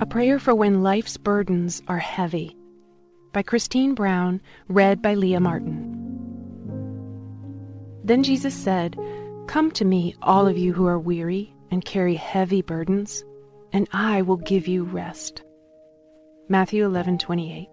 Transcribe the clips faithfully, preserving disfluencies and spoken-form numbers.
prayer for when life's burdens are heavy, by Christine Brown, read by Leah Martin. Then Jesus said, "Come to me, all of you who are weary and carry heavy burdens, and I will give you rest." Matthew eleven twenty-eight.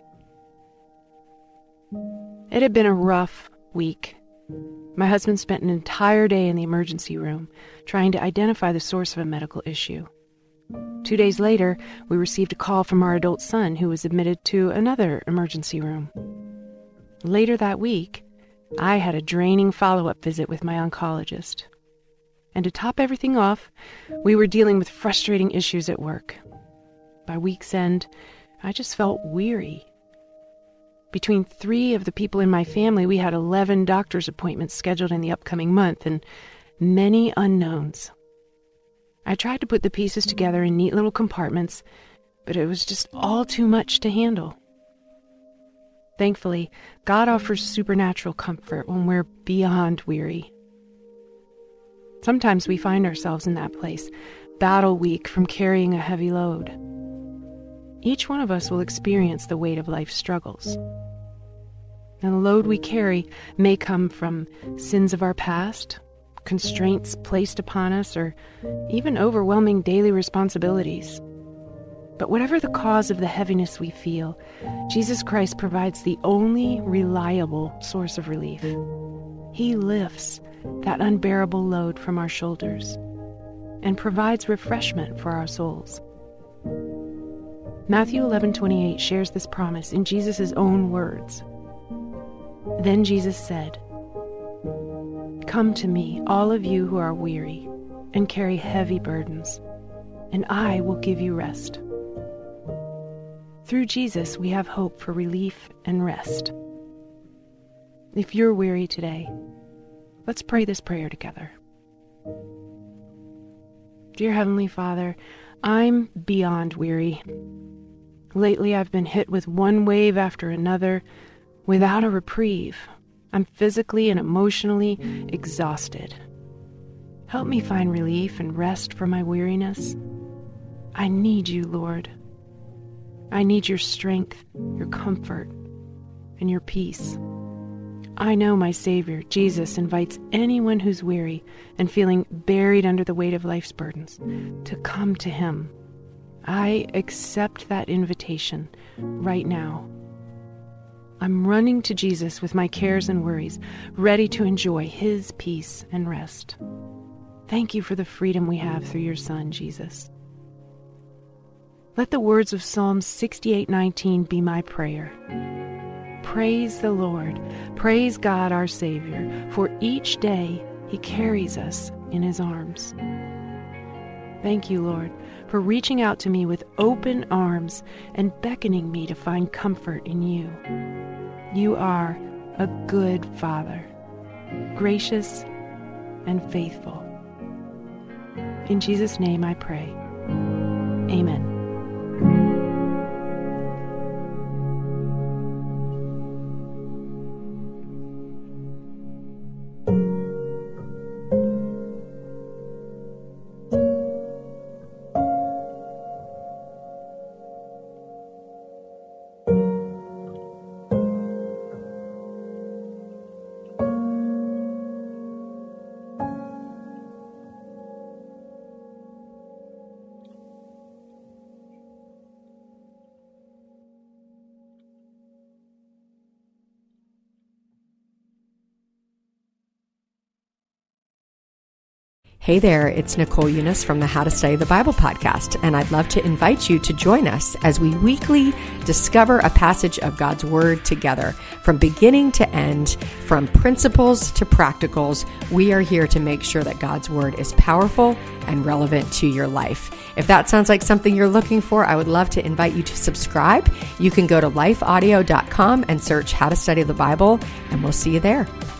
It had been a rough week. My husband spent an entire day in the emergency room trying to identify the source of a medical issue. Two days later, we received a call from our adult son who was admitted to another emergency room. Later that week, I had a draining follow-up visit with my oncologist. And to top everything off, we were dealing with frustrating issues at work. By week's end, I just felt weary. Between three of the people in my family, we had eleven doctor's appointments scheduled in the upcoming month and many unknowns. I tried to put the pieces together in neat little compartments, but it was just all too much to handle. Thankfully, God offers supernatural comfort when we're beyond weary. Sometimes we find ourselves in that place, battle weak from carrying a heavy load. Each one of us will experience the weight of life's struggles. And the load we carry may come from sins of our past, constraints placed upon us, or even overwhelming daily responsibilities. But whatever the cause of the heaviness we feel, Jesus Christ provides the only reliable source of relief. He lifts that unbearable load from our shoulders and provides refreshment for our souls. Matthew eleven twenty-eight shares this promise in Jesus' own words. Then Jesus said, "Come to me, all of you who are weary and carry heavy burdens, and I will give you rest." Through Jesus, we have hope for relief and rest. If you're weary today, let's pray this prayer together. Dear Heavenly Father, I'm beyond weary. Lately, I've been hit with one wave after another without a reprieve. I'm physically and emotionally exhausted. Help me find relief and rest from my weariness. I need you, Lord. I need your strength, your comfort, and your peace. I know my Savior, Jesus, invites anyone who's weary and feeling buried under the weight of life's burdens to come to him. I accept that invitation right now. I'm running to Jesus with my cares and worries, ready to enjoy his peace and rest. Thank you for the freedom we have through your Son, Jesus. Let the words of Psalm sixty-eight nineteen be my prayer. Praise the Lord, praise God our Savior, for each day he carries us in his arms. Thank you, Lord, for reaching out to me with open arms and beckoning me to find comfort in you. You are a good Father, gracious and faithful. In Jesus' name I pray. Amen. Hey there, it's Nicole Eunice from the How to Study the Bible podcast, and I'd love to invite you to join us as we weekly discover a passage of God's Word together. From beginning to end, from principles to practicals, we are here to make sure that God's Word is powerful and relevant to your life. If that sounds like something you're looking for, I would love to invite you to subscribe. You can go to life audio dot com and search How to Study the Bible, and we'll see you there.